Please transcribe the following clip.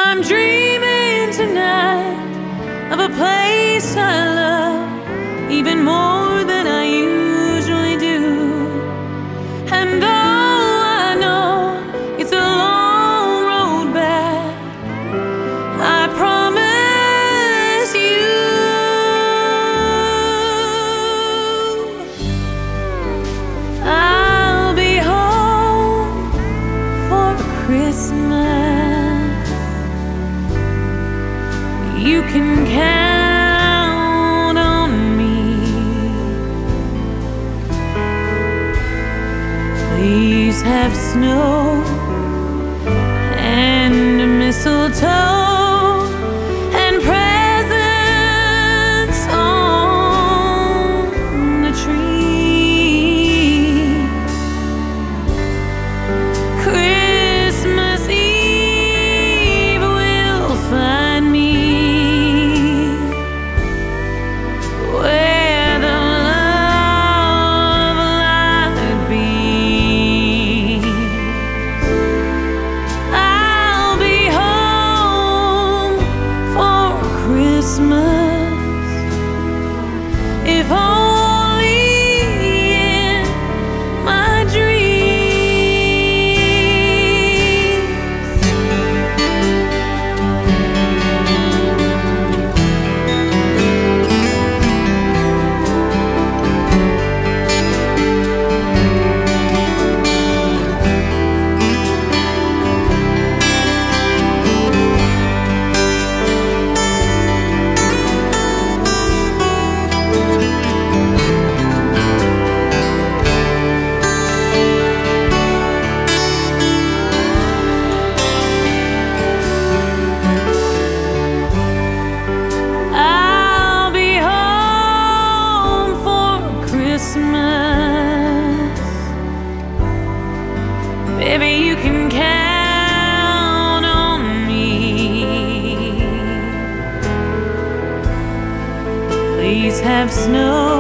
I'm dreaming tonight of a place I love even more than I usually do. And though I know it's a long road back, I promise you I'll be home for Christmas. You can count on me. Please have snow and mistletoe and presents on the tree. Christmas Eve will find me where the love light beams. I'll be home for Christmas, if only in my dreams. I'll be home for Christmas. Baby, you can count on me. Please have snow